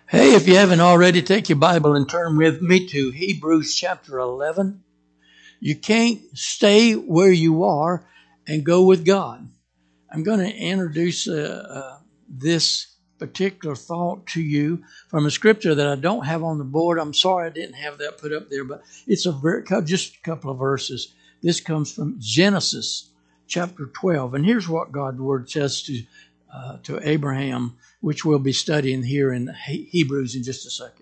Hey, if you haven't already, take your Bible and turn with me to Hebrews chapter 11. You can't stay where you are and go with God. I'm going to introduce this particular thought to you from a scripture that I don't have on the board. I'm sorry I didn't have that put up there, but it's just a couple of verses. This comes from Genesis chapter 12. And here's what God's word says to Abraham, which we'll be studying here in Hebrews in just a second.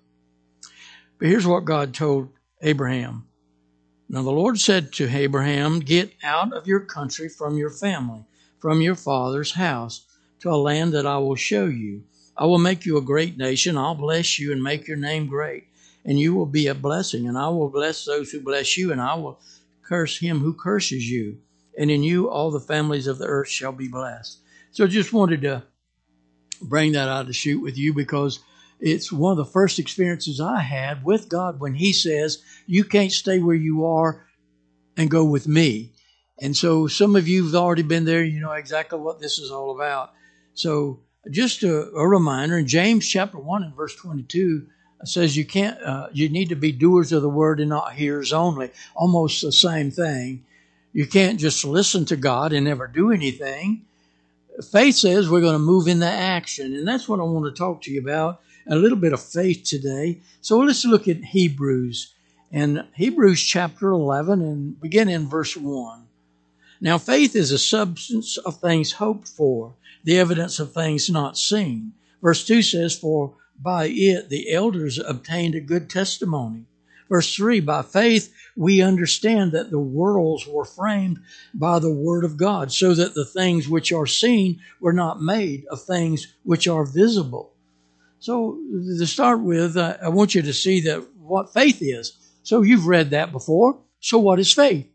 But here's what God told Abraham. Now the Lord said to Abraham, "Get out of your country, from your family, from your father's house, to a land that I will show you. I will make you a great nation. I'll bless you and make your name great, and you will be a blessing. And I will bless those who bless you, and I will curse him who curses you. And in you all the families of the earth shall be blessed." So I just wanted to bring that out to shoot with you because it's one of the first experiences I had with God when he says, you can't stay where you are and go with me. And so some of you have already been there. You know exactly what this is all about. So just a reminder, in James chapter 1 and verse 22, it says you need to be doers of the word and not hearers only. Almost the same thing. You can't just listen to God and never do anything. Faith says we're going to move into action, and that's what I want to talk to you about, a little bit of faith today. So let's look at Hebrews, and Hebrews chapter 11, and begin in verse 1. Now faith is a substance of things hoped for, the evidence of things not seen. Verse 2 says, for by it the elders obtained a good testimony. Verse 3, by faith we understand that the worlds were framed by the word of God, so that the things which are seen were not made of things which are visible. So to start with, I want you to see that what faith is. So you've read that before. So what is faith?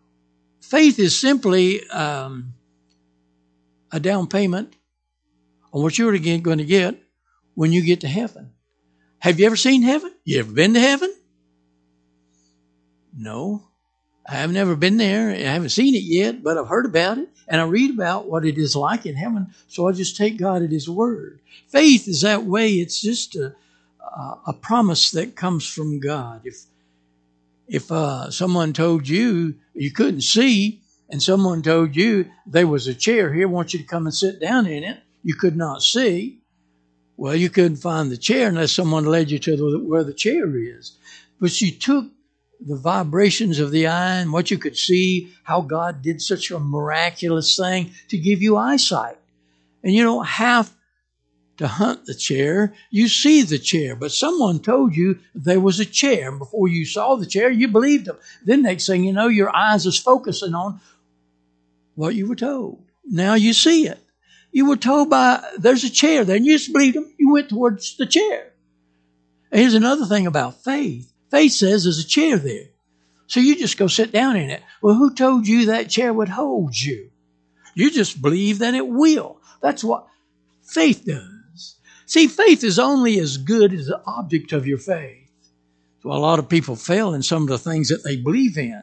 Faith is simply a down payment on what you're going to get when you get to heaven. Have you ever seen heaven? You ever been to heaven? No, I've never been there. I haven't seen it yet, but I've heard about it, and I read about what it is like in heaven, so I just take God at his word. Faith is that way. It's just a promise that comes from God. If someone told you you couldn't see, and someone told you there was a chair here, I want you to come and sit down in it, you could not see, well, you couldn't find the chair unless someone led you to where the chair is. But you took the vibrations of the eye and what you could see, how God did such a miraculous thing to give you eyesight. And you don't have to hunt the chair. You see the chair, but someone told you there was a chair. And before you saw the chair, you believed them. Then next thing you know, your eyes is focusing on what you were told. Now you see it. You were told there's a chair there, and you just believed them. You went towards the chair. And here's another thing about faith. Faith says there's a chair there. So you just go sit down in it. Well, who told you that chair would hold you? You just believe that it will. That's what faith does. See, faith is only as good as the object of your faith. So a lot of people fail in some of the things that they believe in.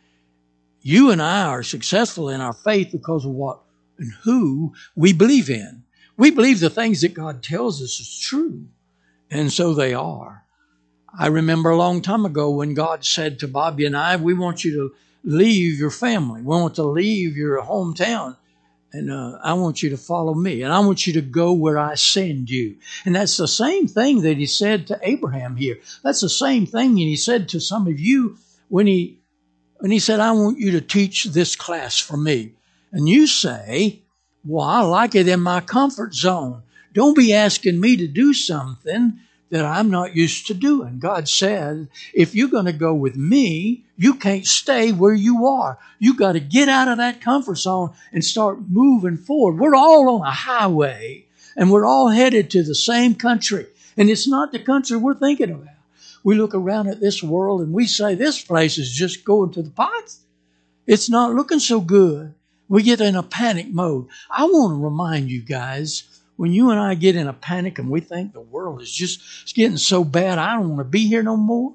You and I are successful in our faith because of what and who we believe in. We believe the things that God tells us is true. And so they are. I remember a long time ago when God said to Bobby and I, we want you to leave your family. We want to leave your hometown. And I want you to follow me. And I want you to go where I send you. And that's the same thing that he said to Abraham here. That's the same thing that he said to some of you when he said, I want you to teach this class for me. And you say, well, I like it in my comfort zone. Don't be asking me to do something that I'm not used to doing. God said, if you're going to go with me, you can't stay where you are. You got to get out of that comfort zone and start moving forward. We're all on a highway, and we're all headed to the same country. And it's not the country we're thinking about. We look around at this world and we say, this place is just going to the pots. It's not looking so good. We get in a panic mode. I want to remind you guys, when you and I get in a panic and we think the world is just getting so bad, I don't want to be here no more.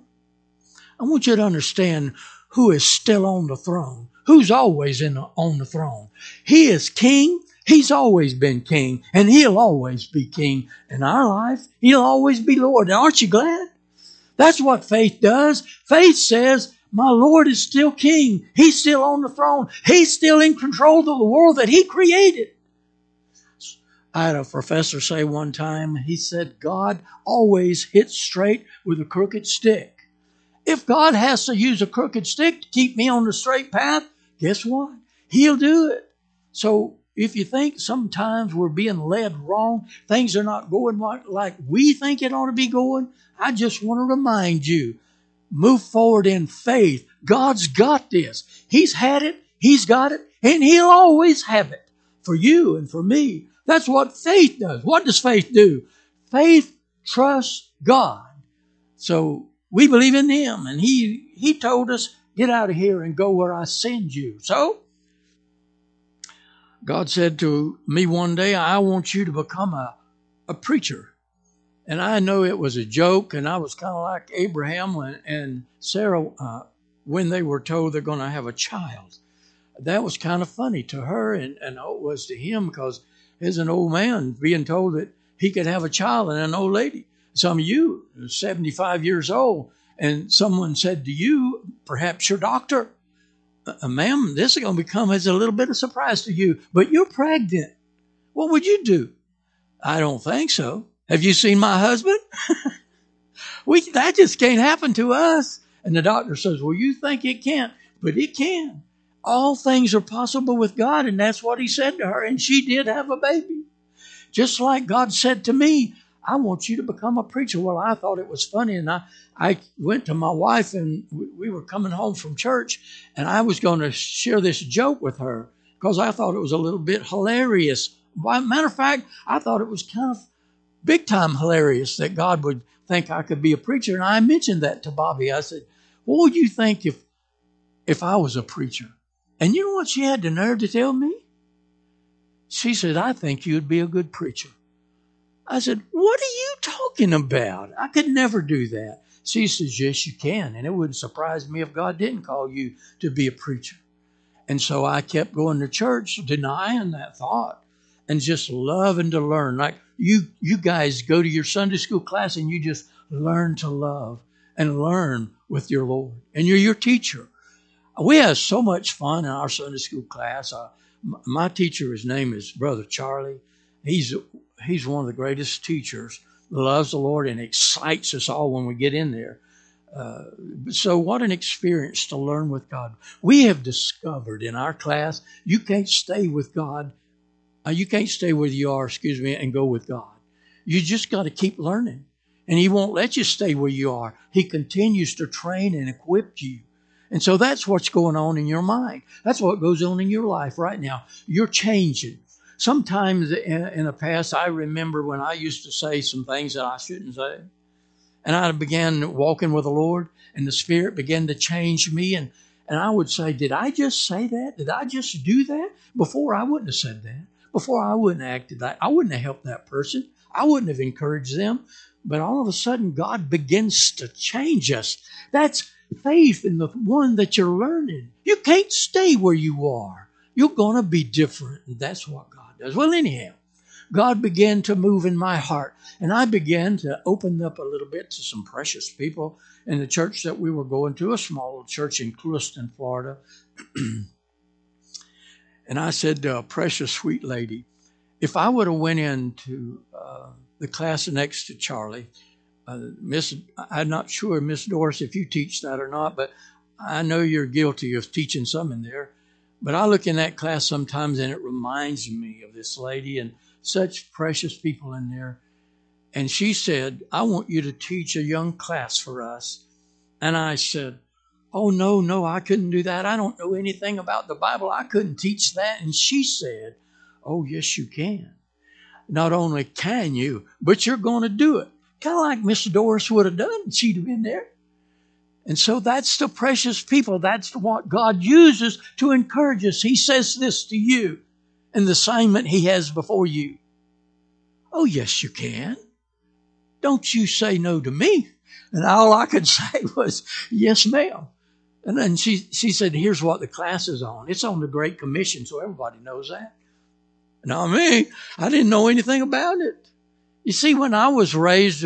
I want you to understand who is still on the throne, who's always on the throne. He is king. He's always been king, and he'll always be king in our life. He'll always be Lord. And aren't you glad? That's what faith does. Faith says, my Lord is still king. He's still on the throne. He's still in control of the world that he created. I had a professor say one time, he said, God always hits straight with a crooked stick. If God has to use a crooked stick to keep me on the straight path, guess what? He'll do it. So if you think sometimes we're being led wrong, things are not going like we think it ought to be going, I just want to remind you, move forward in faith. God's got this. He's had it, he's got it, and he'll always have it for you and for me. That's what faith does. What does faith do? Faith trusts God. So we believe in him, and he told us, get out of here and go where I send you. So God said to me one day, I want you to become a preacher. And I know it was a joke, and I was kind of like Abraham and Sarah when they were told they're going to have a child. That was kind of funny to her, and it was to him, because he's an old man being told that he could have a child and an old lady. Some of you are 75 years old, and someone said to you, perhaps your doctor, ma'am, this is going to become as a little bit of surprise to you, but you're pregnant. What would you do? I don't think so. Have you seen my husband? That just can't happen to us. And the doctor says, well, you think it can't, but it can. All things are possible with God, and that's what he said to her, and she did have a baby. Just like God said to me, I want you to become a preacher. Well, I thought it was funny, and I went to my wife, and we were coming home from church, and I was going to share this joke with her because I thought it was a little bit hilarious. Matter of fact, I thought it was kind of big time hilarious that God would think I could be a preacher. And I mentioned that to Bobby. I said, what would you think if I was a preacher? And you know what she had the nerve to tell me? She said, I think you'd be a good preacher. I said, what are you talking about? I could never do that. She says, yes, you can. And it wouldn't surprise me if God didn't call you to be a preacher. And so I kept going to church, denying that thought and just loving to learn. Like you guys go to your Sunday school class and you just learn to love and learn with your Lord. And you're your teacher. We have so much fun in our Sunday school class. My teacher, his name is Brother Charlie. He's one of the greatest teachers, loves the Lord, and excites us all when we get in there. So what an experience to learn with God. We have discovered in our class, you can't stay with God. You can't stay where you are, and go with God. You just got to keep learning. And he won't let you stay where you are. He continues to train and equip you. And so that's what's going on in your mind. That's what goes on in your life right now. You're changing. Sometimes in the past, I remember when I used to say some things that I shouldn't say. And I began walking with the Lord, and the Spirit began to change me. And I would say, did I just say that? Did I just do that? Before, I wouldn't have said that. Before, I wouldn't have acted that. I wouldn't have helped that person. I wouldn't have encouraged them. But all of a sudden, God begins to change us. That's faith in the one that you're learning. You can't stay where you are. You're going to be different. And that's what God does. Well, anyhow, God began to move in my heart. And I began to open up a little bit to some precious people in the church that we were going to, a small church in Clewiston, Florida. And I said to a precious sweet lady, if I would have went into the class next to Charlie, I'm not sure, Miss Doris, if you teach that or not, but I know you're guilty of teaching some in there. But I look in that class sometimes and it reminds me of this lady and such precious people in there. And she said, I want you to teach a young class for us. And I said, oh, no, I couldn't do that. I don't know anything about the Bible. I couldn't teach that. And she said, oh, yes, you can. Not only can you, but you're going to do it. Kind of like Miss Doris would have done. She'd have been there. And so that's the precious people. That's what God uses to encourage us. He says this to you in the assignment he has before you. Oh, yes, you can. Don't you say no to me. And all I could say was, yes, ma'am. And then she said, here's what the class is on. It's on the Great Commission, so everybody knows that. Not me. I didn't know anything about it. You see, when I was raised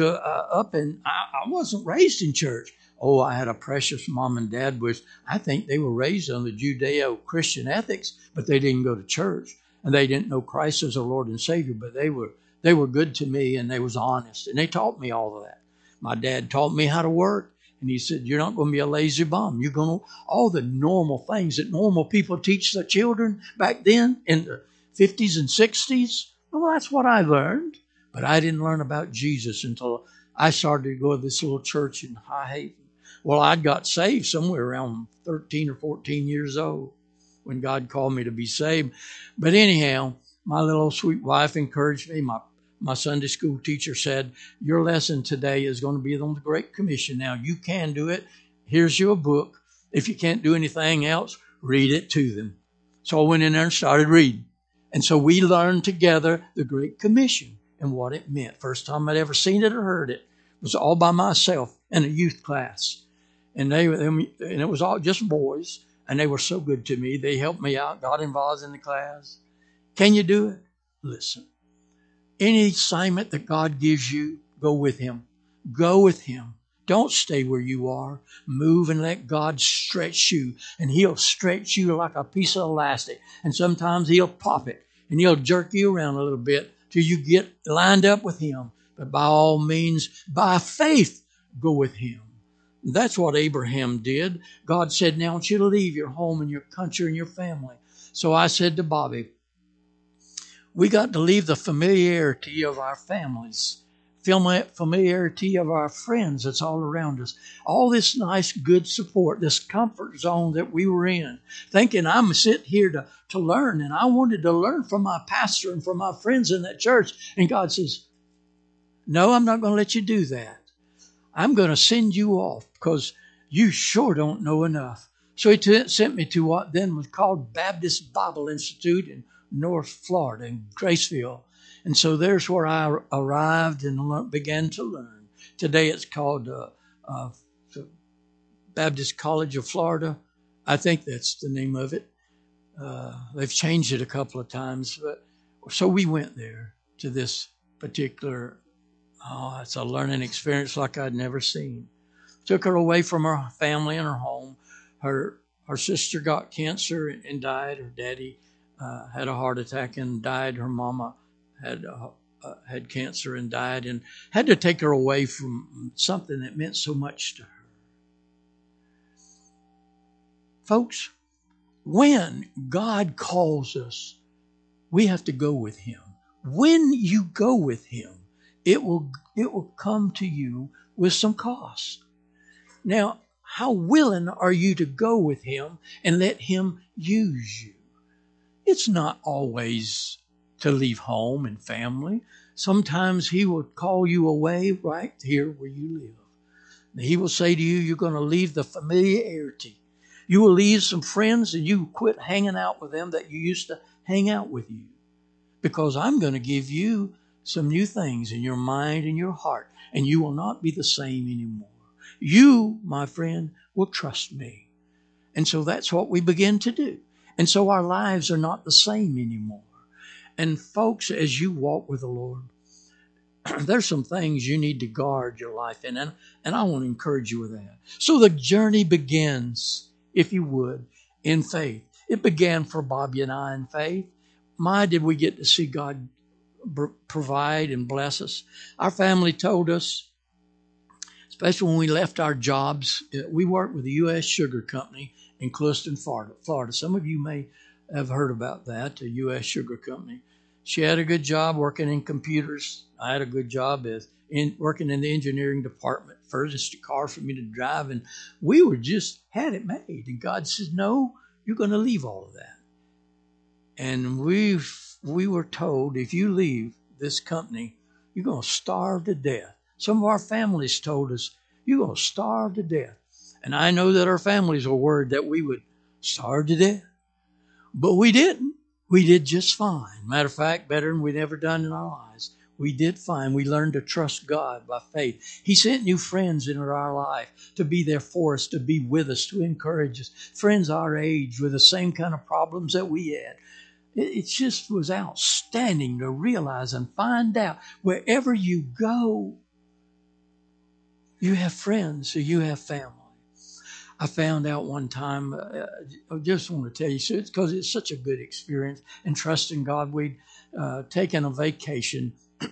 I wasn't raised in church. Oh, I had a precious mom and dad, which I think they were raised on the Judeo-Christian ethics, but they didn't go to church and they didn't know Christ as their Lord and Savior. But they were good to me and they was honest and they taught me all of that. My dad taught me how to work, and he said, "You're not going to be a lazy bum. You're going to all the normal things that normal people teach their children back then in the 50s and 60s." Well, that's what I learned. But I didn't learn about Jesus until I started to go to this little church in High Haven. Well, I got saved somewhere around 13 or 14 years old when God called me to be saved. But anyhow, my little sweet wife encouraged me. My Sunday school teacher said, "Your lesson today is going to be on the Great Commission. Now, you can do it. Here's your book. If you can't do anything else, read it to them." So I went in there and started reading. And so we learned together the Great Commission and what it meant. First time I'd ever seen it or heard it was all by myself in a youth class. And it was all just boys, and they were so good to me. They helped me out, got involved in the class. Can you do it? Listen, any assignment that God gives you, go with Him. Go with Him. Don't stay where you are. Move and let God stretch you, and He'll stretch you like a piece of elastic. And sometimes He'll pop it, and He'll jerk you around a little bit till you get lined up with Him. But by all means, by faith, go with Him. That's what Abraham did. God said, "Now I want you to leave your home and your country and your family." So I said to Bobby, we got to leave the familiarity of our families, familiarity of our friends that's all around us, all this nice, good support, this comfort zone that we were in, thinking I'm sitting here to learn, and I wanted to learn from my pastor and from my friends in that church. And God says, "No, I'm not going to let you do that. I'm going to send you off because you sure don't know enough." So He sent me to what then was called Baptist Bible Institute in North Florida, in Graceville. And so there's where I arrived and began to learn. Today it's called Baptist College of Florida. I think that's the name of it. They've changed it a couple of times. So we went there to this particular, it's a learning experience like I'd never seen. Took her away from her family and her home. Her sister got cancer and died. Her daddy had a heart attack and died. Her mama had cancer and died, and had to take her away from something that meant so much to her. Folks, when God calls us, we have to go with Him. When you go with Him, it will come to you with some cost. Now, how willing are you to go with Him and let Him use you? It's not always to leave home and family. Sometimes He will call you away right here where you live. He will say to you, you're going to leave the familiarity. You will leave some friends and you quit hanging out with them that you used to hang out with you. Because I'm going to give you some new things in your mind and your heart, and you will not be the same anymore. You, my friend, will trust me. And so that's what we begin to do. And so our lives are not the same anymore. And folks, as you walk with the Lord, there's some things you need to guard your life in. And I want to encourage you with that. So the journey begins, if you would, in faith. It began for Bobby and I in faith. My, did we get to see God provide and bless us. Our family told us, especially when we left our jobs, we worked with the U.S. Sugar Company in Clueston, Florida. Some of you may have heard about that, the U.S. Sugar Company. She had a good job working in computers. I had a good job working in the engineering department, furnished a car for me to drive, and we were just had it made. And God said, "No, you're going to leave all of that." And we were told, if you leave this company, you're going to starve to death. Some of our families told us, you're going to starve to death. And I know that our families were worried that we would starve to death. But we didn't. We did just fine. Matter of fact, better than we'd ever done in our lives. We did fine. We learned to trust God by faith. He sent new friends into our life to be there for us, to be with us, to encourage us. Friends our age with the same kind of problems that we had. It just was outstanding to realize and find out wherever you go, you have friends or you have family. I found out one time, I just want to tell you, so it's because it's such a good experience and trusting God. We'd taken a vacation.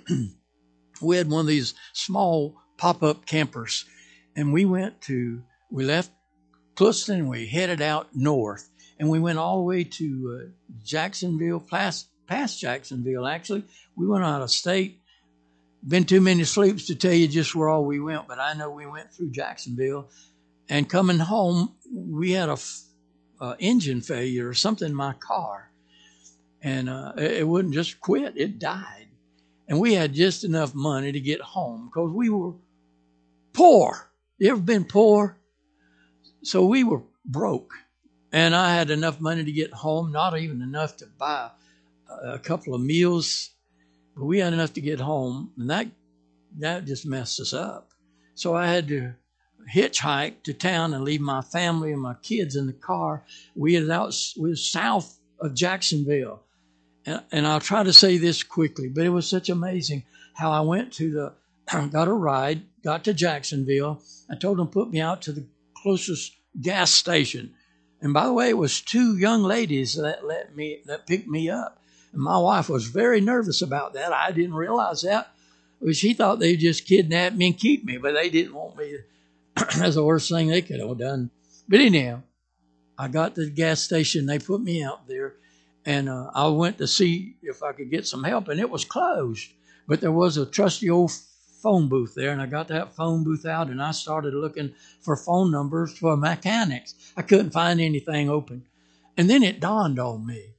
We had one of these small pop-up campers, and we left Clueston and we headed out north, and we went all the way to Jacksonville, past Jacksonville, actually. We went out of state. Been too many sleeps to tell you just where all we went, but I know we went through Jacksonville. And coming home, we had a engine failure or something in my car. And it wouldn't just quit, it died. And we had just enough money to get home because we were poor. You ever been poor? So we were broke. And I had enough money to get home, not even enough to buy a couple of meals. But we had enough to get home, and that just messed us up. So I had to hitchhike to town and leave my family and my kids in the car. We were south of Jacksonville. And I'll try to say this quickly, but it was such amazing how I went got a ride, got to Jacksonville. I told them to put me out to the closest gas station. And by the way, it was two young ladies that picked me up. And my wife was very nervous about that. I didn't realize that. She thought they'd just kidnap me and keep me, but they didn't want me. That's the worst thing they could have done. But anyhow, I got to the gas station. They put me out there, and I went to see if I could get some help, and it was closed. But there was a trusty old phone booth there, and I got that phone booth out, and I started looking for phone numbers for mechanics. I couldn't find anything open. And then it dawned on me.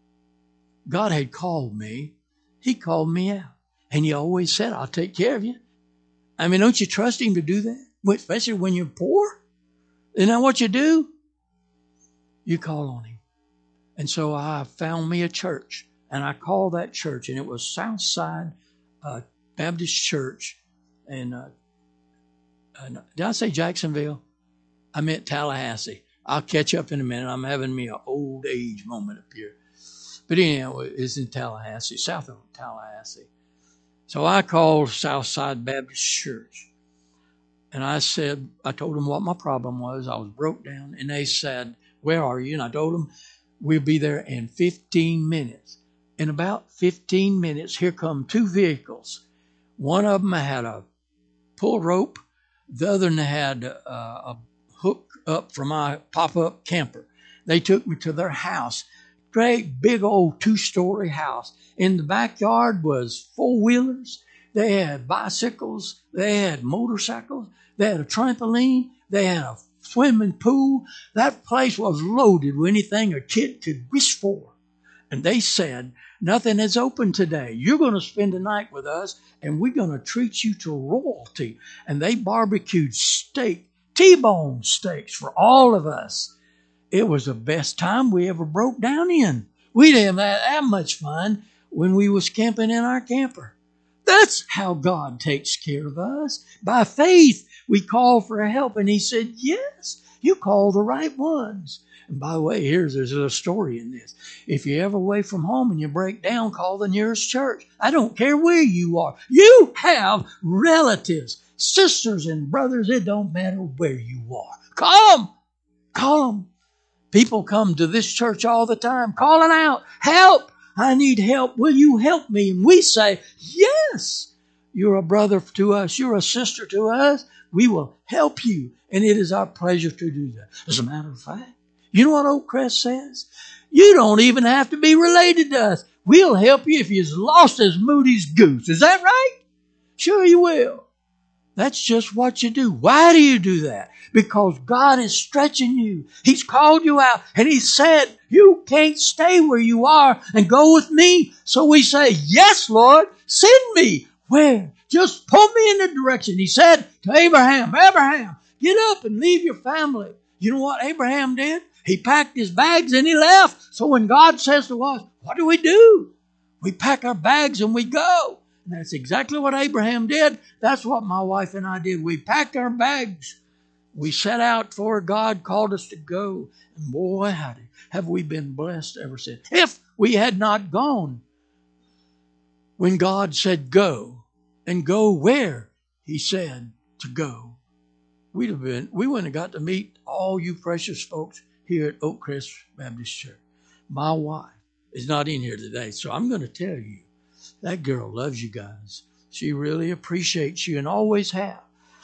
God had called me. He called me out. And he always said, I'll take care of you. I mean, don't you trust him to do that? Especially when you're poor? Isn't that what you do? You call on him. And so I found me a church. And I called that church. And it was Southside Baptist Church. And did I say Jacksonville? I meant Tallahassee. I'll catch up in a minute. I'm having me an old age moment up here. But anyhow, it's in Tallahassee, south of Tallahassee. So I called Southside Baptist Church. And I told them what my problem was. I was broke down. And they said, where are you? And I told them, we'll be there in 15 minutes. In about 15 minutes, here come two vehicles. One of them had a pull rope. The other one had a hook up for my pop-up camper. They took me to their house. Great big old 2-story house. In the backyard was 4-wheelers. They had bicycles. They had motorcycles. They had a trampoline. They had a swimming pool. That place was loaded with anything a kid could wish for. And they said, nothing is open today. You're going to spend the night with us, and we're going to treat you to royalty. And they barbecued steak, T-bone steaks for all of us. It was the best time we ever broke down in. We didn't have that much fun when we was camping in our camper. That's how God takes care of us. By faith, we call for help, and he said, yes, you call the right ones. And by the way, there's a story in this. If you're ever away from home and you break down, call the nearest church. I don't care where you are. You have relatives, sisters and brothers. It don't matter where you are. Call them. People come to this church all the time calling out, help, I need help. Will you help me? And we say, yes, you're a brother to us. You're a sister to us. We will help you. And it is our pleasure to do that. As a matter of fact, you know what Oakcrest says? You don't even have to be related to us. We'll help you if you're as lost as Moody's goose. Is that right? Sure you will. That's just what you do. Why do you do that? Because God is stretching you. He's called you out. And he said, you can't stay where you are and go with me. So we say, yes, Lord, send me. Where? Just pull me in the direction. He said to Abraham, get up and leave your family. You know what Abraham did? He packed his bags and he left. So when God says to us, what do? We pack our bags and we go. And that's exactly what Abraham did. That's what my wife and I did. We packed our bags. We set out for God called us to go. And boy, howdy, have we been blessed ever since. If we had not gone when God said go, and go where He said to go, we wouldn't have got to meet all you precious folks here at Oakcrest Baptist Church. My wife is not in here today, so I'm going to tell you, that girl loves you guys. She really appreciates you and always have.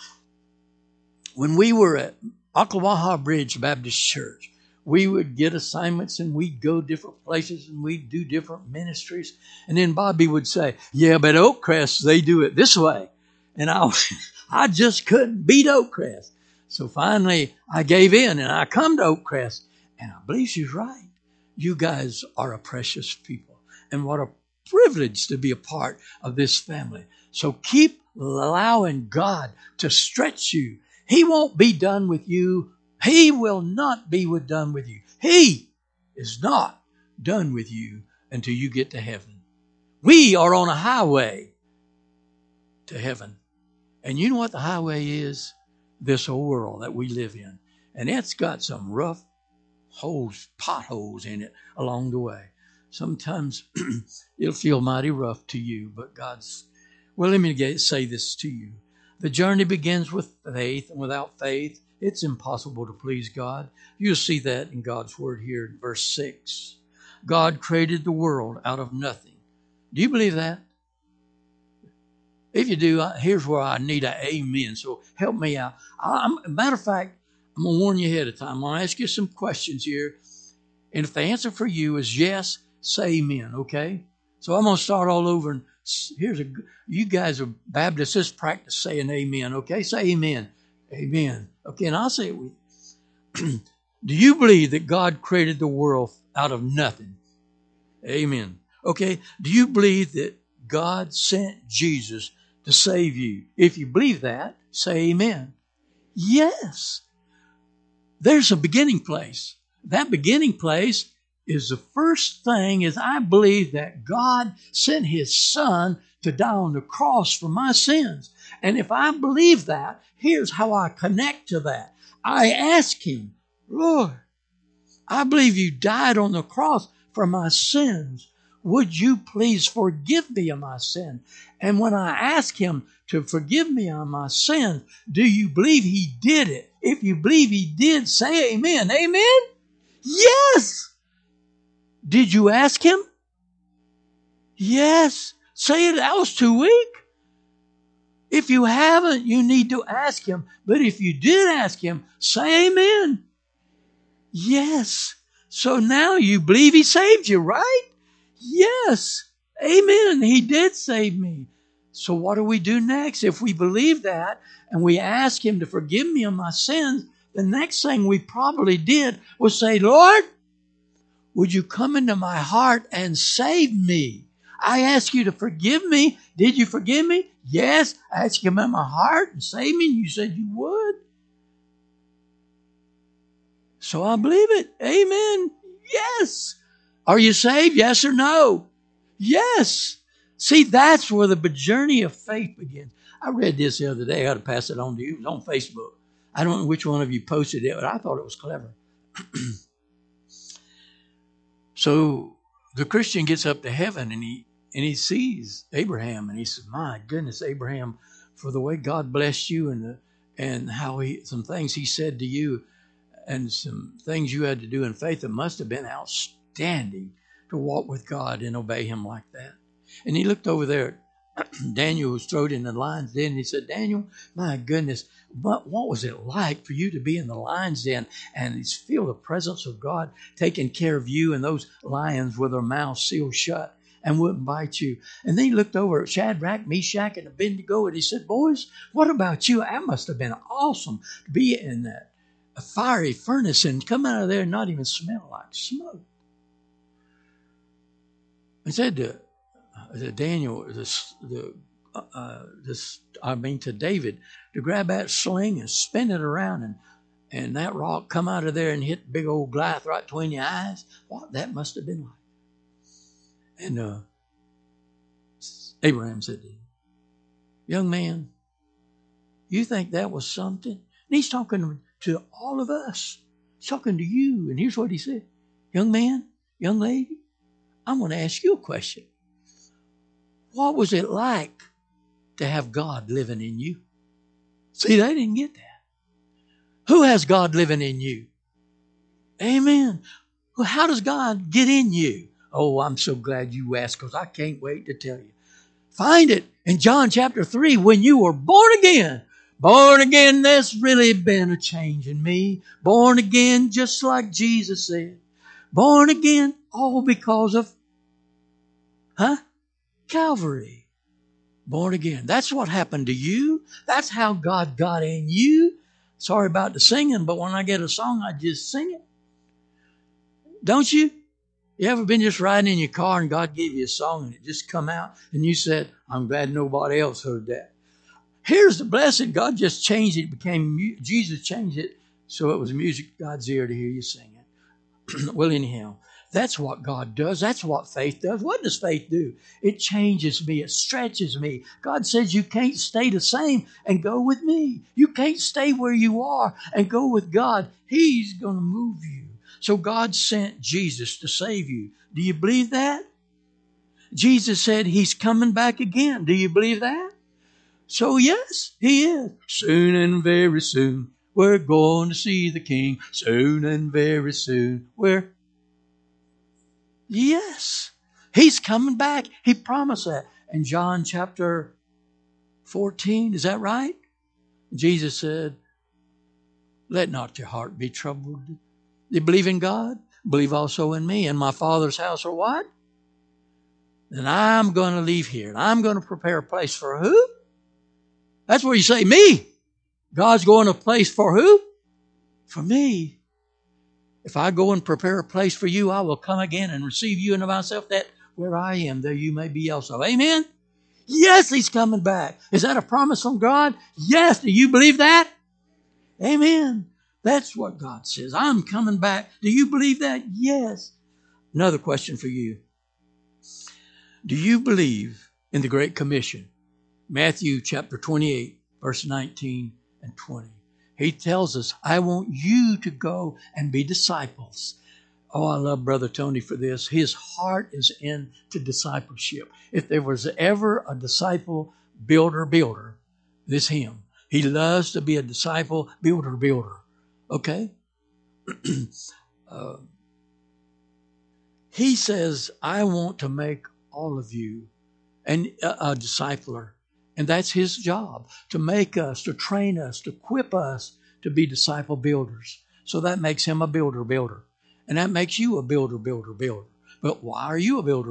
When we were at Ocklawaha Bridge Baptist Church, we would get assignments and we'd go different places and we'd do different ministries. And then Bobby would say, yeah, but Oakcrest, they do it this way. And I just couldn't beat Oakcrest. So finally I gave in and I come to Oakcrest, and I believe she's right. You guys are a precious people, and what a privilege to be a part of this family. So keep allowing God to stretch you. He won't be done with you. He will not be done with you. He is not done with you until you get to heaven. We are on a highway to heaven. And you know what the highway is? This whole world that we live in. And it's got some rough holes, potholes in it along the way. Sometimes it'll feel mighty rough to you, but God's... Well, let me say this to you. The journey begins with faith, and without faith, it's impossible to please God. You'll see that in God's word here in verse 6. God created the world out of nothing. Do you believe that? If you do, here's where I need an amen. So help me out. Matter of fact, I'm going to warn you ahead of time. I'm going to ask you some questions here. And if the answer for you is yes, say amen, okay? So I'm going to start all over. And you guys are Baptists. Just practice saying amen, okay? Say amen. Amen. Okay, and I'll say it with you. Do you believe that God created the world out of nothing? Amen. Okay, do you believe that God sent Jesus to save you? If you believe that, say amen. Yes. There's a beginning place. That beginning place is the first thing is I believe that God sent His Son to die on the cross for my sins. And if I believe that, here's how I connect to that. I ask Him, Lord, I believe You died on the cross for my sins. Would You please forgive me of my sin? And when I ask Him to forgive me of my sin, do you believe He did it? If you believe He did, say amen. Amen? Yes. Did you ask Him? Yes. Say it. That was too weak. If you haven't, you need to ask Him. But if you did ask Him, say amen. Yes. So now you believe He saved you, right? Yes. Amen. He did save me. So what do we do next? If we believe that and we ask Him to forgive me of my sins, the next thing we probably did was say, Lord, would You come into my heart and save me? I ask You to forgive me. Did You forgive me? Yes. I asked You to come in my heart and save me. And You said You would. So I believe it. Amen. Yes. Are you saved? Yes or no? Yes. See, that's where the journey of faith begins. I read this the other day. I ought to pass it on to you. It was on Facebook. I don't know which one of you posted it, but I thought it was clever. So the Christian gets up to heaven and he sees Abraham and he says, my goodness, Abraham, for the way God blessed you and how some things He said to you and some things you had to do in faith, it must have been outstanding to walk with God and obey Him like that. And he looked over there at Daniel, was thrown in the lion's den, and he said, Daniel, my goodness, what was it like for you to be in the lion's den and feel the presence of God taking care of you and those lions with their mouths sealed shut and wouldn't bite you? And then he looked over at Shadrach, Meshach, and Abednego, and he said, boys, what about you? That must have been awesome to be in that a fiery furnace and come out of there and not even smell like smoke. I said to Daniel, to David, to grab that sling and spin it around and that rock come out of there and hit big old Goliath right between your eyes. What that must have been like. And Abraham said to him, young man, you think that was something? And he's talking to all of us. He's talking to you. And here's what he said. Young man, young lady, I'm going to ask you a question. What was it like to have God living in you? See, they didn't get that. Who has God living in you? Amen. Well, how does God get in you? Oh, I'm so glad you asked, because I can't wait to tell you. Find it in John chapter 3. When you were born again, there's really been a change in me. Born again, just like Jesus said. Born again, all because of, Calvary. Born again. That's what happened to you. That's how God got in you. Sorry about the singing, but when I get a song, I just sing it. Don't you? You ever been just riding in your car and God gave you a song and it just come out and you said, I'm glad nobody else heard that. Here's the blessing. God just changed it. Jesus changed it so it was music God's ear to hear you sing it. Well, anyhow, that's what God does. That's what faith does. What does faith do? It changes me. It stretches me. God says you can't stay the same and go with me. You can't stay where you are and go with God. He's going to move you. So God sent Jesus to save you. Do you believe that? Jesus said He's coming back again. Do you believe that? So yes, He is. Soon and very soon, we're going to see the King. Soon and very soon, yes, He's coming back. He promised that. In John chapter 14, is that right? Jesus said, let not your heart be troubled. You believe in God? Believe also in me. In my Father's house or what? Then I'm going to leave here. And I'm going to prepare a place for who? That's where you say me. God's going to a place for who? For me. If I go and prepare a place for you, I will come again and receive you into myself, that where I am, there you may be also. Amen? Yes, He's coming back. Is that a promise from God? Yes. Do you believe that? Amen. That's what God says. I'm coming back. Do you believe that? Yes. Another question for you. Do you believe in the Great Commission? Matthew chapter 28, verse 19 and 20. He tells us, I want you to go and be disciples. Oh, I love Brother Tony for this. His heart is into discipleship. If there was ever a disciple builder, this him. He loves to be a disciple builder. Okay? He says, I want to make all of you a discipler. And that's His job, to make us, to train us, to equip us to be disciple builders. So that makes Him a builder. And that makes you a builder. But why are you a builder?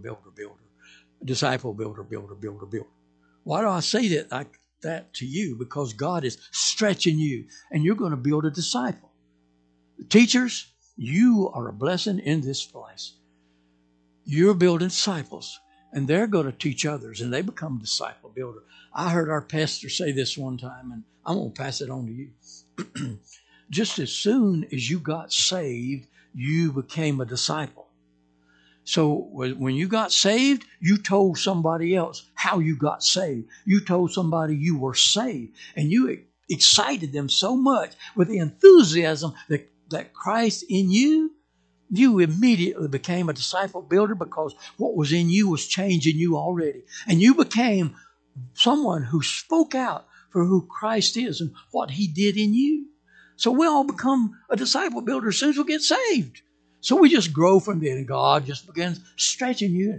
A disciple builder. Why do I say that like that to you? Because God is stretching you, and you're going to build a disciple. Teachers, you are a blessing in this place. You're building disciples, and they're going to teach others, and they become disciple builder. I heard our pastor say this one time, and I'm going to pass it on to you. Just as soon as you got saved, you became a disciple. So when you got saved, you told somebody else how you got saved. You told somebody you were saved, and you excited them so much with the enthusiasm that Christ in you, you immediately became a disciple builder, because what was in you was changing you already. And you became someone who spoke out for who Christ is and what He did in you. So we all become a disciple builder as soon as we get saved. So we just grow from there, and God just begins stretching you.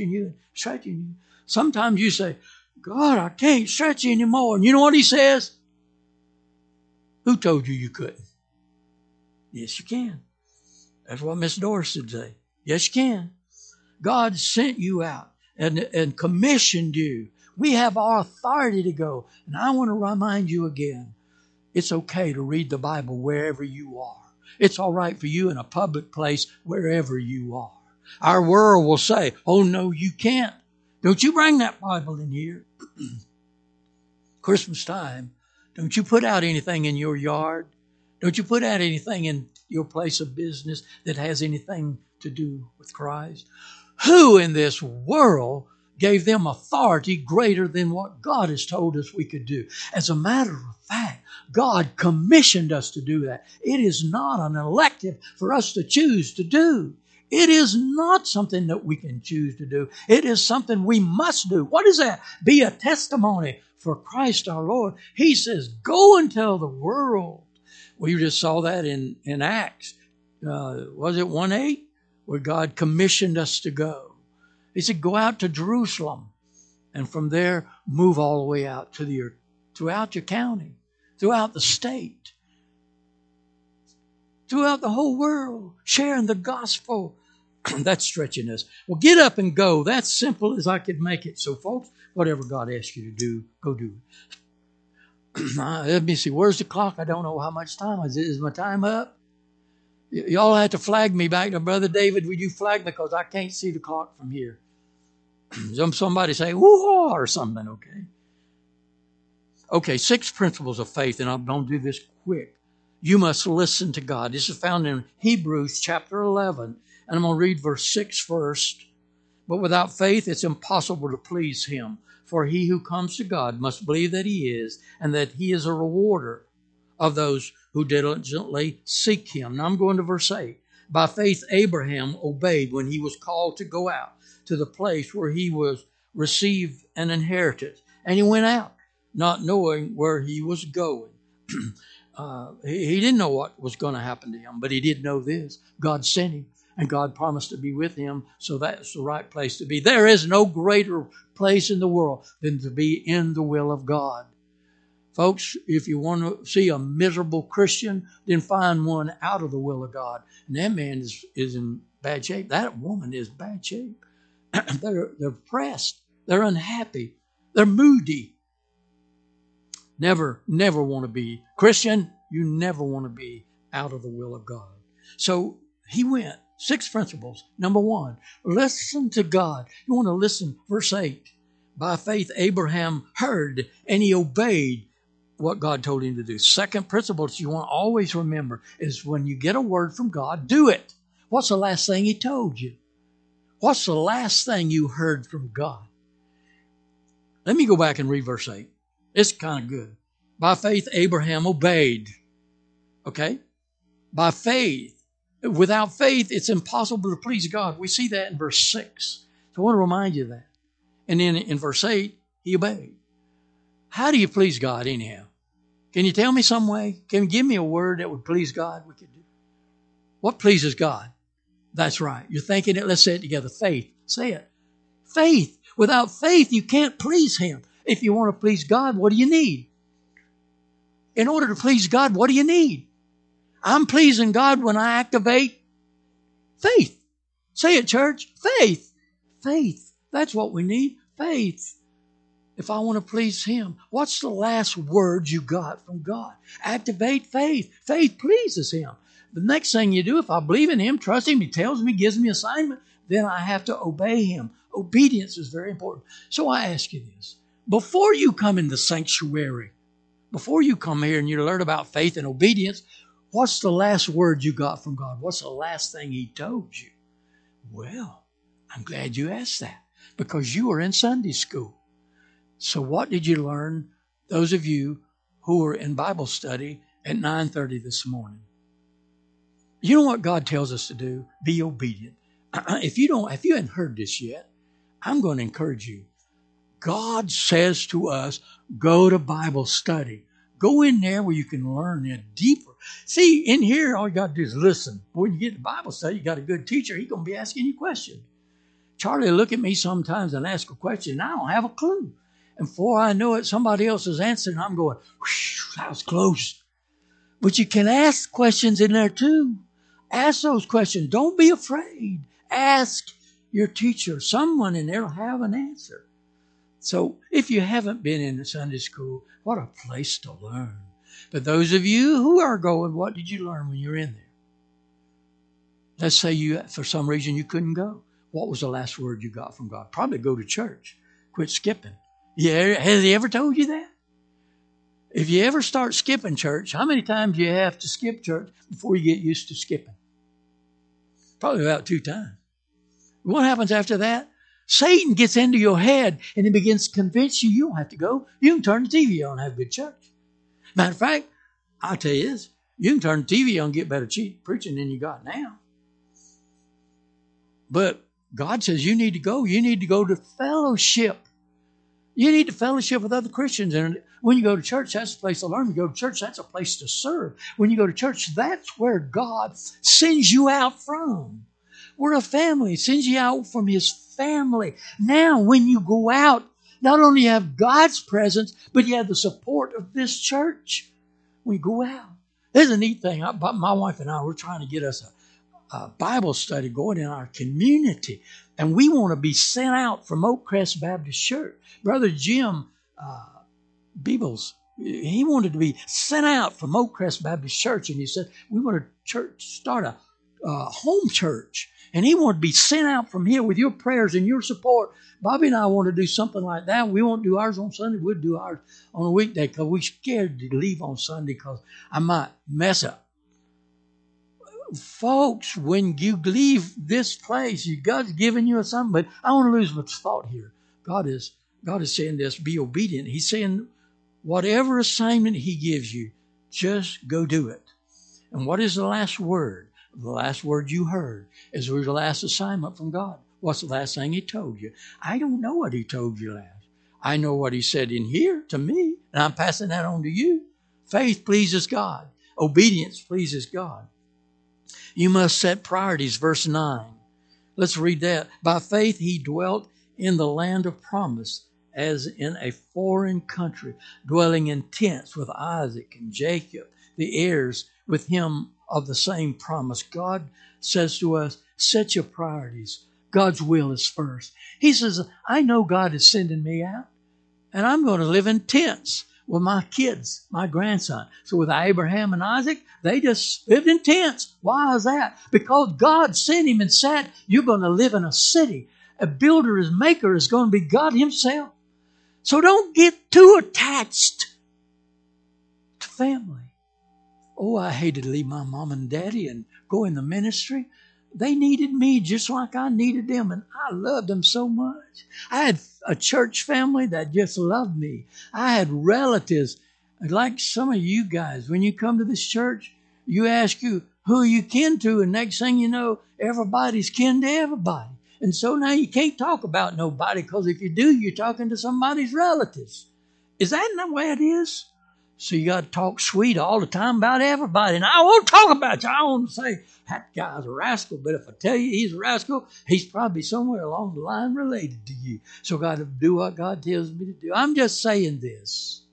Sometimes you say, God, I can't stretch you anymore. And you know what He says? Who told you couldn't? Yes, you can. That's what Miss Doris said today. Yes, you can. God sent you out and commissioned you. We have our authority to go. And I want to remind you again, it's okay to read the Bible wherever you are. It's all right for you in a public place wherever you are. Our world will say, oh, no, you can't. Don't you bring that Bible in here. Christmas time, don't you put out anything in your yard. Don't you put out anything in your place of business that has anything to do with Christ. Who in this world gave them authority greater than what God has told us we could do? As a matter of fact, God commissioned us to do that. It is not an elective for us to choose to do. It is not something that we can choose to do. It is something we must do. What is that? Be a testimony for Christ our Lord. He says, go and tell the world. We just saw that in Acts. Was it 1:8? Where God commissioned us to go. He said, go out to Jerusalem. And from there, move all the way out to throughout your county, throughout the state, throughout the whole world, sharing the gospel. That's stretching us. Well, get up and go. That's simple as I could make it. So, folks, whatever God asks you to do, go do it. Let me see. Where's the clock? I don't know how much time is it. Is my time up? Y'all have to flag me back to Brother David. Would you flag me? Because I can't see the clock from here. Somebody say, woo-haw, or something, okay? Okay, 6 principles of faith, and I'm going to do this quick. You must listen to God. This is found in Hebrews chapter 11, and I'm going to read verse 6 first. But without faith, it's impossible to please Him. For he who comes to God must believe that He is, and that He is a rewarder of those who diligently seek Him. Now I'm going to verse 8. By faith, Abraham obeyed when he was called to go out to the place where he was received an inheritance. And he went out, not knowing where he was going. He didn't know what was going to happen to him, but he did know this. God sent him, and God promised to be with him, so that's the right place to be. There is no greater place in the world than to be in the will of God. Folks, if you want to see a miserable Christian, then find one out of the will of God. And that man is in bad shape. That woman is bad shape. They're depressed. They're unhappy. They're moody. Never want to be Christian. You never want to be out of the will of God. So he went. 6 principles. Number 1, listen to God. You want to listen. Verse 8. By faith, Abraham heard and he obeyed what God told him to do. Second principle that you want to always remember is when you get a word from God, do it. What's the last thing He told you? What's the last thing you heard from God? Let me go back and read verse 8. It's kind of good. By faith, Abraham obeyed. Okay? By faith. Without faith, it's impossible to please God. We see that in verse 6. So I want to remind you of that. And then in verse 8, he obeyed. How do you please God anyhow? Can you tell me some way? Can you give me a word that would please God? We could do. What pleases God? That's right. You're thinking it. Let's say it together. Faith. Say it. Faith. Without faith, you can't please Him. If you want to please God, what do you need? In order to please God, what do you need? I'm pleasing God when I activate faith. Say it, church. Faith. Faith. That's what we need. Faith. If I want to please Him, what's the last word you got from God? Activate faith. Faith pleases Him. The next thing you do, if I believe in Him, trust Him, He tells me, gives me assignment, then I have to obey Him. Obedience is very important. So I ask you this. Before you come in the sanctuary, before you come here and you learn about faith and obedience, what's the last word you got from God? What's the last thing He told you? Well, I'm glad you asked that because you were in Sunday school. So what did you learn, those of you who were in Bible study at 9:30 this morning? You know what God tells us to do? Be obedient. If you hadn't heard this yet, I'm going to encourage you. God says to us, go to Bible study. Go in there where you can learn it deeper. See, in here, all you got to do is listen. When you get to Bible study, you got a good teacher. He's going to be asking you questions. Charlie will look at me sometimes and ask a question, and I don't have a clue. And before I know it, somebody else is answering. I'm going, that was close. But you can ask questions in there too. Ask those questions. Don't be afraid. Ask your teacher. Someone in there will have an answer. So if you haven't been in the Sunday school, what a place to learn. But those of you who are going, what did you learn when you were in there? Let's say for some reason you couldn't go. What was the last word you got from God? Probably go to church. Quit skipping. Yeah, has He ever told you that? If you ever start skipping church, how many times do you have to skip church before you get used to skipping? Probably about 2 times. What happens after that? Satan gets into your head and he begins to convince you you don't have to go. You can turn the TV on and have good church. Matter of fact, I'll tell you this. You can turn the TV on and get better preaching than you got now. But God says you need to go. You need to go to fellowship. You need to fellowship with other Christians. And when you go to church, that's a place to learn. You go to church, that's a place to serve. When you go to church, that's where God sends you out from. We're a family. He sends you out from His family. Now, when you go out, not only you have God's presence, but you have the support of this church. When you go out. There's a neat thing. My wife and I, we're trying to get us a Bible study going in our community. And we want to be sent out from Oak Crest Baptist Church. Brother Jim Beebles, he wanted to be sent out from Oak Crest Baptist Church. And he said, we want to start a home church. And he wanted to be sent out from here with your prayers and your support. Bobby and I want to do something like that. We won't do ours on Sunday. We'll do ours on a weekday because we're scared to leave on Sunday because I might mess up. Folks, when you leave this place, God's giving you a something. But I want to lose much thought here. God is saying this, be obedient. He's saying whatever assignment He gives you, just go do it. And what is the last word? The last word you heard is the last assignment from God. What's the last thing He told you? I don't know what He told you last. I know what He said in here to me, and I'm passing that on to you. Faith pleases God. Obedience pleases God. You must set priorities, verse 9. Let's read that. By faith he dwelt in the land of promise, as in a foreign country, dwelling in tents with Isaac and Jacob, the heirs with him of the same promise. God says to us, set your priorities. God's will is first. He says, I know God is sending me out, and I'm going to live in tents with my kids, my grandson. So with Abraham and Isaac, they just lived in tents. Why is that? Because God sent him and said, you're going to live in a city. A builder, his maker is going to be God Himself. So don't get too attached to family. Oh, I hated to leave my mom and daddy and go in the ministry. They needed me just like I needed them, and I loved them so much. I had a church family that just loved me. I had relatives, like some of you guys. When you come to this church, you ask you, who are you kin to? And next thing you know, everybody's kin to everybody. And so now you can't talk about nobody, because if you do, you're talking to somebody's relatives. Is that not the way it is? So you got to talk sweet all the time about everybody. And I won't talk about you. I won't say, that guy's a rascal. But if I tell you he's a rascal, he's probably somewhere along the line related to you. So I got to do what God tells me to do. I'm just saying this.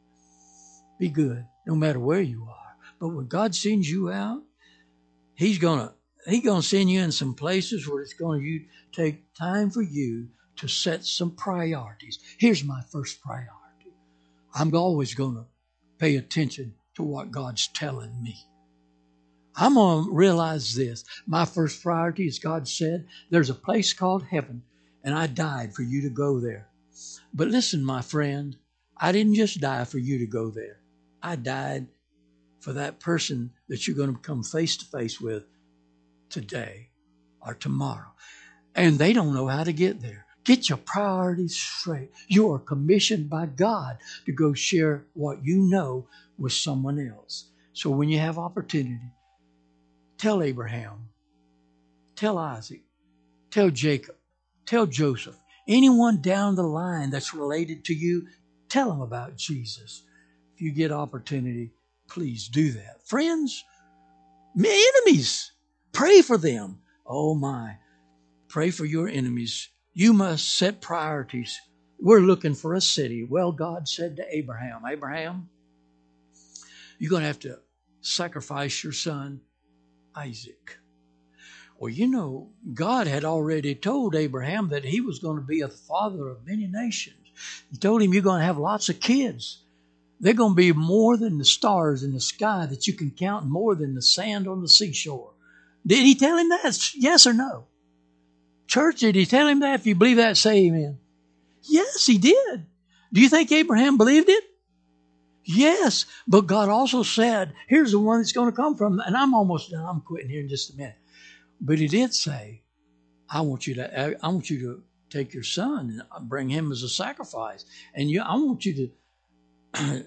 Be good, no matter where you are. But when God sends you out, He's gonna send you in some places where it's going to take time for you to set some priorities. Here's my first priority. I'm always going to pay attention to what God's telling me. I'm going to realize this. My first priority, as God said, there's a place called heaven, and I died for you to go there. But listen, my friend, I didn't just die for you to go there. I died for that person that you're going to come face to face with today or tomorrow. And they don't know how to get there. Get your priorities straight. You are commissioned by God to go share what you know with someone else. So when you have opportunity, tell Abraham, tell Isaac, tell Jacob, tell Joseph, anyone down the line that's related to you, tell them about Jesus. If you get opportunity, please do that. Friends, enemies, pray for them. Oh my, pray for your enemies. You must set priorities. We're looking for a city. Well, God said to Abraham, Abraham, you're going to have to sacrifice your son, Isaac. Well, you know, God had already told Abraham that he was going to be a father of many nations. He told him you're going to have lots of kids. They're going to be more than the stars in the sky that you can count, more than the sand on the seashore. Did He tell him that? Yes or no? Church, did He tell him that? If you believe that, say amen. Yes, He did. Do you think Abraham believed it? Yes, but God also said, here's the one that's going to come from, and I'm almost done. I'm quitting here in just a minute. But He did say, I want you to take your son and bring him as a sacrifice. And I want you to,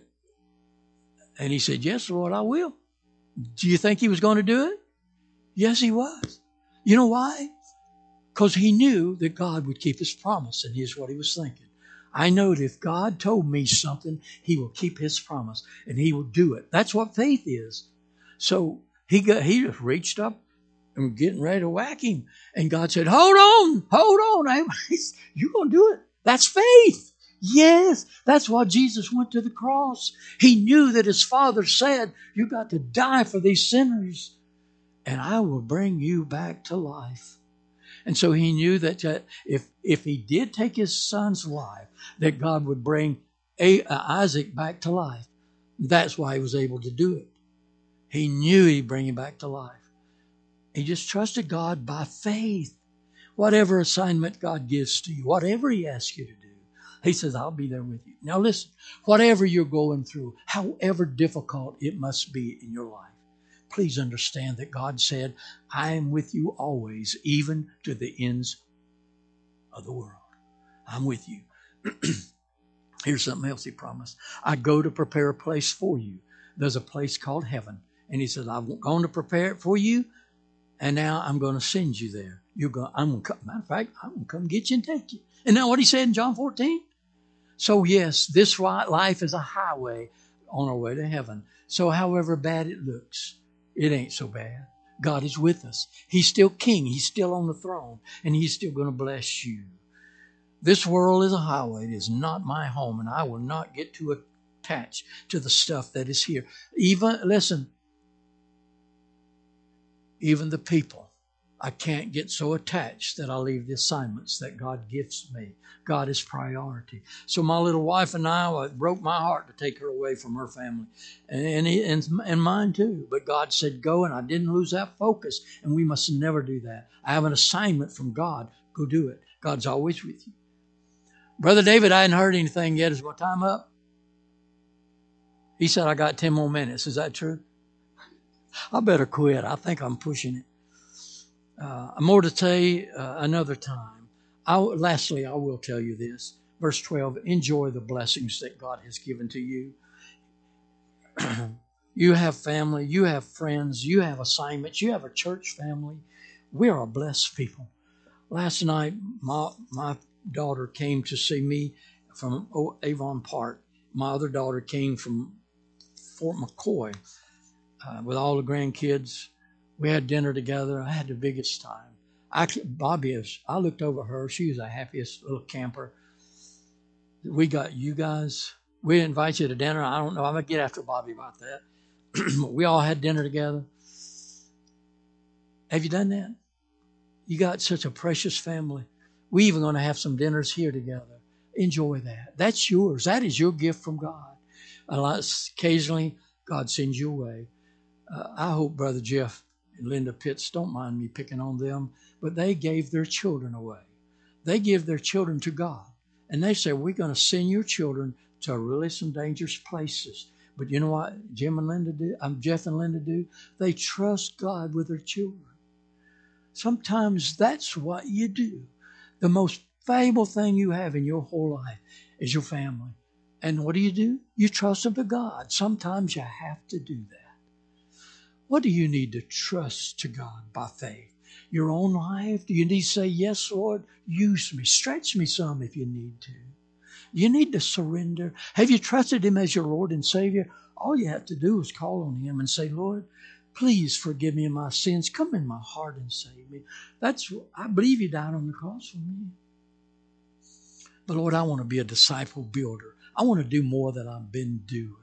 and He said, yes, Lord, I will. Do you think He was going to do it? Yes, He was. You know why? because he knew that God would keep his promise, and here's what he was thinking. I know that if God told me something, he will keep his promise, and he will do it. That's what faith is. So he just reached up and getting ready to whack him. And God said, hold on. You're going to do it. That's faith. Yes, that's why Jesus went to the cross. He knew that his Father said, you got to die for these sinners, and I will bring you back to life. And so he knew that if he did take his son's life, that God would bring Isaac back to life. That's why he was able to do it. He knew he'd bring him back to life. He just trusted God by faith. Whatever assignment God gives to you, whatever he asks you to do, he says, I'll be there with you. Now listen, whatever you're going through, however difficult it must be in your life, please understand that God said, I am with you always, even to the ends of the world. I'm with you. Here's something else he promised. I go to prepare a place for you. There's a place called heaven. And he said, I'm going to prepare it for you, and now I'm going to send you there. Matter of fact, I'm going to come get you and take you. Isn't that what he said in John 14? So yes, this life is a highway on our way to heaven. So however bad it looks, it ain't so bad. God is with us. He's still king. He's still on the throne, and he's still going to bless you. This world is a highway. It is not my home, and I will not get too attached to the stuff that is here. Even the people, I can't get so attached that I leave the assignments that God gives me. God is priority. So my little wife and I, it broke my heart to take her away from her family, and mine too. But God said go, and I didn't lose that focus, and we must never do that. I have an assignment from God. Go do it. God's always with you. Brother David, I hadn't heard anything yet. Is my time up? He said, I got 10 more minutes. Is that true? I better quit. I think I'm pushing it. More to say another time. Lastly, I will tell you this. Verse 12, enjoy the blessings that God has given to you. You have family, you have friends, you have assignments, you have a church family. We are a blessed people. Last night, my daughter came to see me from Avon Park. My other daughter came from Fort McCoy with all the grandkids. We had dinner together. I had the biggest time. I looked over her. She was the happiest little camper. We got you guys. We invite you to dinner. I don't know. I'm going to get after Bobby about that. We all had dinner together. Have you done that? You got such a precious family. We even going to have some dinners here together. Enjoy that. That's yours. That is your gift from God. Occasionally, God sends you away. I hope Brother Jeff and Linda Pitts, don't mind me picking on them, but they gave their children away. They give their children to God. And they say, we're going to send your children to really some dangerous places. But you know what Jeff and Linda do? They trust God with their children. Sometimes that's what you do. The most valuable thing you have in your whole life is your family. And what do? You trust them to God. Sometimes you have to do that. What do you need to trust to God by faith? Your own life? Do you need to say, yes, Lord, use me. Stretch me some if you need to. You need to surrender. Have you trusted Him as your Lord and Savior? All you have to do is call on Him and say, Lord, please forgive me of my sins. Come in my heart and save me. I believe You died on the cross for me. But Lord, I want to be a disciple builder. I want to do more than I've been doing.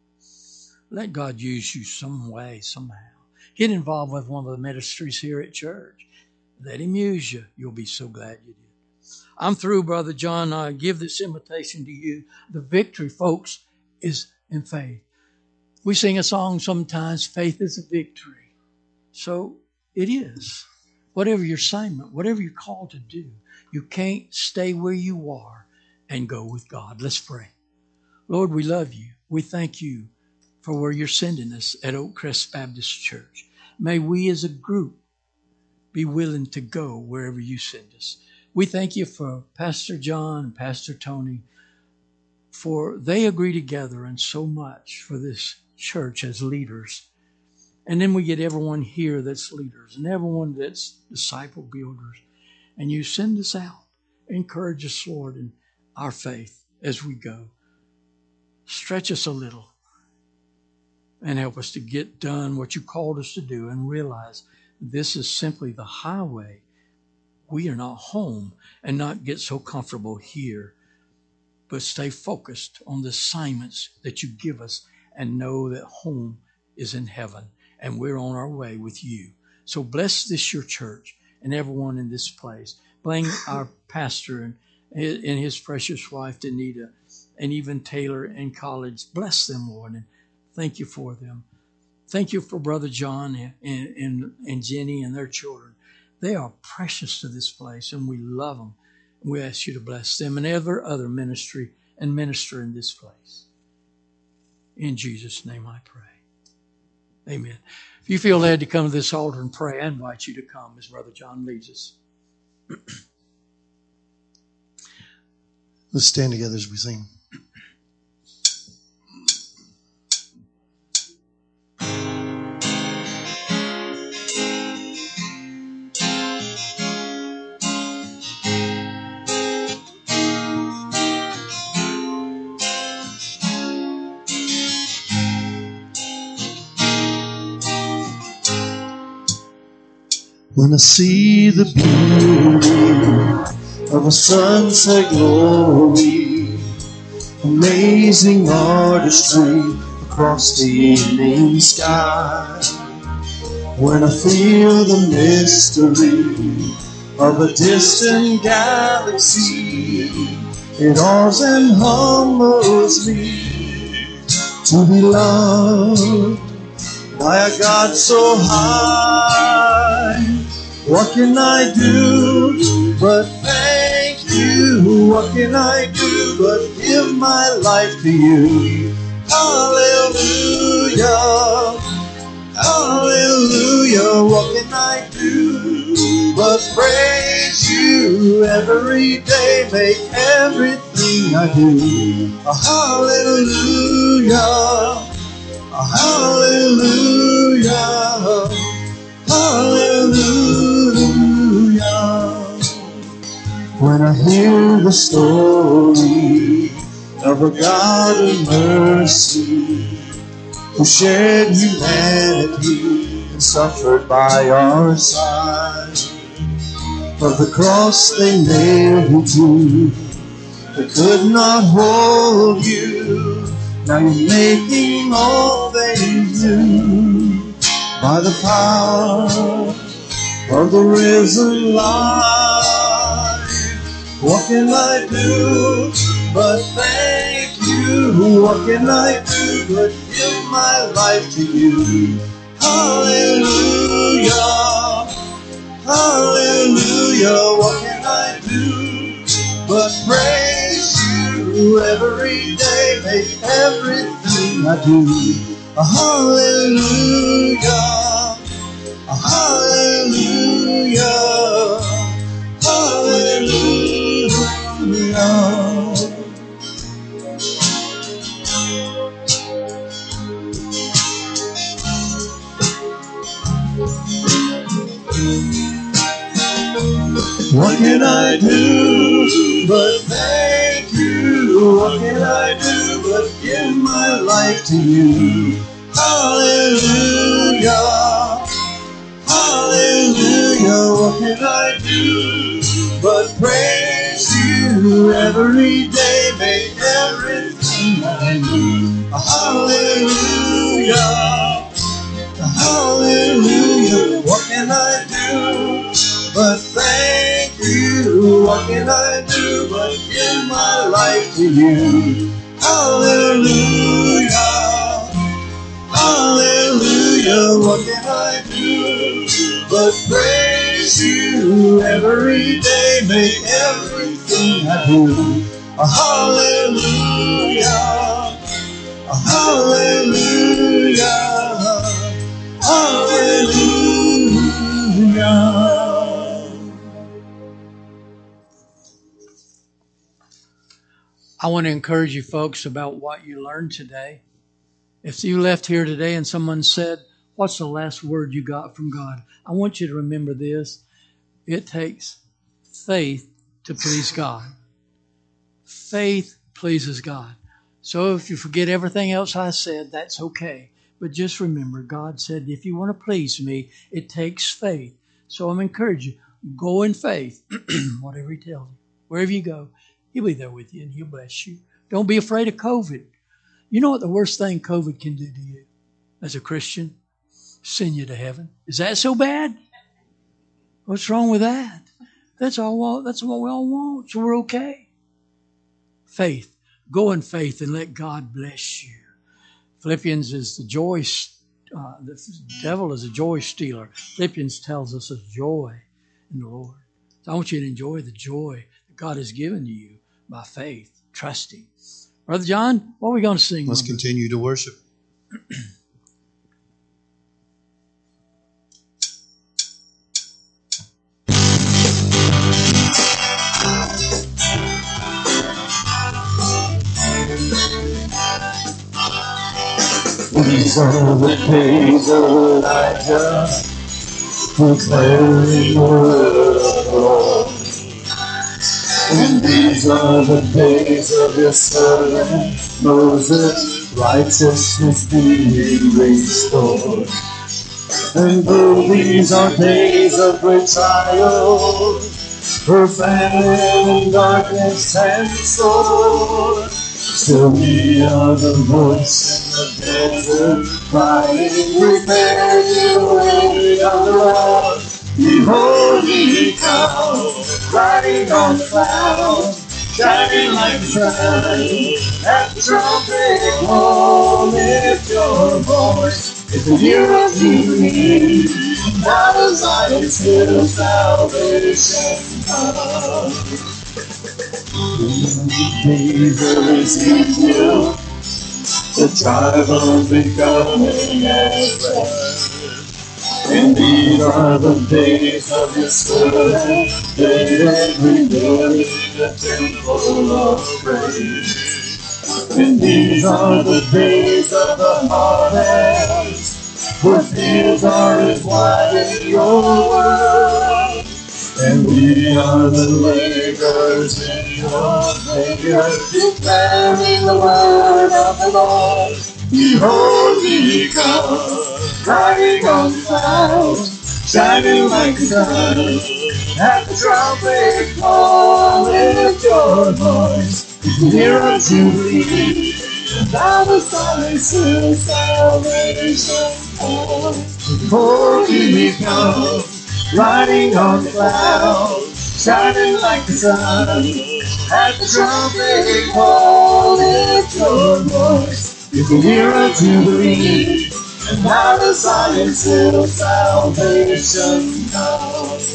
Let God use you some way, somehow. Get involved with one of the ministries here at church. Let Him use you. You'll be so glad you did. I'm through, Brother John. I give this invitation to you. The victory, folks, is in faith. We sing a song sometimes, faith is a victory. So it is. Whatever your assignment, whatever you're called to do, you can't stay where you are and go with God. Let's pray. Lord, we love You. We thank You for where You're sending us at Oak Crest Baptist Church. May we as a group be willing to go wherever You send us. We thank You for Pastor John and Pastor Tony, for they agree together and so much for this church as leaders. And then we get everyone here that's leaders and everyone that's disciple builders. and you send us out. Encourage us, Lord, in our faith as we go. Stretch us a little and help us to get done what you called us to do and realize this is simply the highway. We are not home, and not get so comfortable here, but stay focused on the assignments that you give us and know that home is in heaven and we're on our way with you. So bless this, your church, and everyone in this place. Bless our pastor and his precious wife, Danita, and even Taylor and college. Bless them, Lord, and thank you for them. Thank you for Brother John and Jenny and their children. They are precious to this place, and we love them. We ask you to bless them and every other ministry and minister in this place. In Jesus' name I pray. Amen. If you feel led to come to this altar and pray, I invite you to come as Brother John leads us. Let's stand together as we sing. When I see the beauty of a sunset glory, amazing artistry across the evening sky, when I feel the mystery of a distant galaxy, it awes and humbles me to be loved by a God so high. What can I do but thank you? What can I do but give my life to you? Hallelujah, hallelujah. What can I do but praise you every day? Make everything I do a hallelujah, a hallelujah, hallelujah. When I hear the story of a God of mercy who shared humanity and suffered by our side, of the cross they nailed you to, they could not hold you. Now you're making all things new by the power of the risen life. What can I do but thank you? What can I do but give my life to you? Hallelujah, hallelujah. What can I do but praise you every day? Make everything I do a hallelujah, a hallelujah, hallelujah. What can I do but thank you? What can I do but give my life to you? Hallelujah, hallelujah. What can I do but praise you every day? Make everything I do a hallelujah, a hallelujah. What can I do but thank you? What can I do but give my life to you? Hallelujah, hallelujah. What can I do but praise you every day? Make everything I do a hallelujah, a hallelujah, hallelujah. I want to encourage you folks about what you learned today. If you left here today and someone said, what's the last word you got from God? I want you to remember this. It takes faith to please God. Faith pleases God. So if you forget everything else I said, that's okay. But just remember, God said, if you want to please me, it takes faith. So I'm encouraging you, go in faith, whatever He tells you. Wherever you go, He'll be there with you and He'll bless you. Don't be afraid of COVID. You know what the worst thing COVID can do to you as a Christian? Send you to heaven. Is that so bad? What's wrong with that? That's what we all want, so we're okay. Faith. Go in faith and let God bless you. Philippians is the joy. The devil is a joy stealer. Philippians tells us of joy in the Lord. So I want you to enjoy the joy that God has given to you by faith, trusting. Brother John, what are we going to sing? Let's continue to worship. These are the days of Elijah, proclaiming the word of the Lord. And these are the days of your servant Moses, righteousness being restored. And though these are days of great trial, for famine, darkness, and sword, still we are the voice in the desert, crying, prepare the way of the Lord. Behold, He comes, riding on clouds, shining like the sun. At the trumpet call, lift your voice. It's the year of Jubilee. Now the Zion's hill salvation comes. Days of Ezekiel, the tribe of becoming as flesh. And these are the days of your servant, David rebuilding the temple of praise. And these are the days of the harvest, where fields are as wide as your world. And we are the laborers in your vineyard, declaring the word of the Lord. Behold, He comes, riding on clouds, shining like the sun. At the trumpet call, lift your voice. It's the year of Jubilee. Now the silence is salvation comes. Behold, He comes, riding on clouds, shining like the sun. At the trumpet call, lift your voice. It's the year of Jubilee, and now the silence till salvation comes.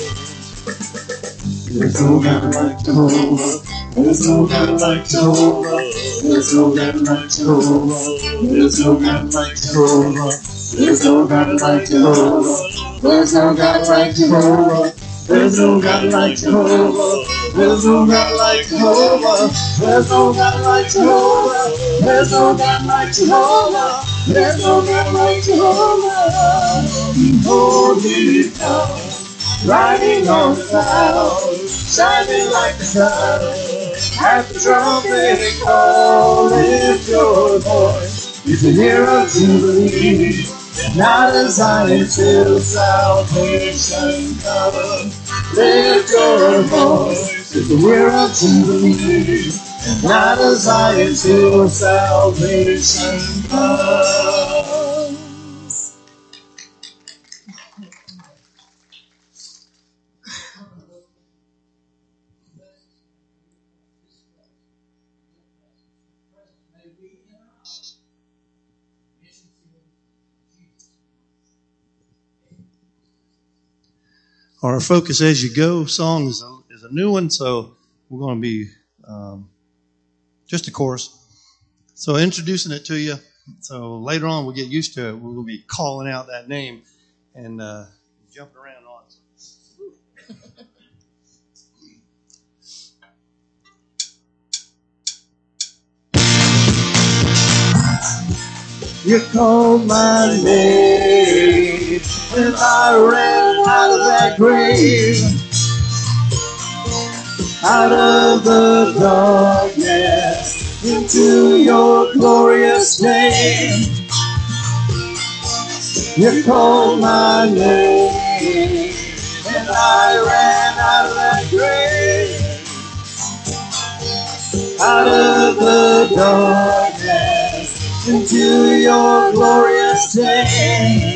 There's no God like Jehovah. There's no God like Jehovah. There's no God like Jehovah. There's no God like Jehovah. There's no God like Jehovah. There's no God like Jehovah. There's no God like Jehovah. There's no God like Jehovah. There's no God like Jehovah. There's no God like Jehovah. There's no God like Jehovah. Behold, He comes, riding on clouds, shining like the sun. At the trumpet call, lift your voice. It's the year of Jubilee. Not as I until salvation comes. Lift your voice. It's the year of Jubilee. Not as I until salvation comes. Our Focus As You Go song is a new one, so we're going to be just a chorus. So introducing it to you. So later on we'll get used to it. We'll be calling out that name and jumping around on it. You called my name, and I ran out of that grave. out of the darkness into your glorious name. You called my name, and I ran out of that grave, out of the darkness into your glorious name.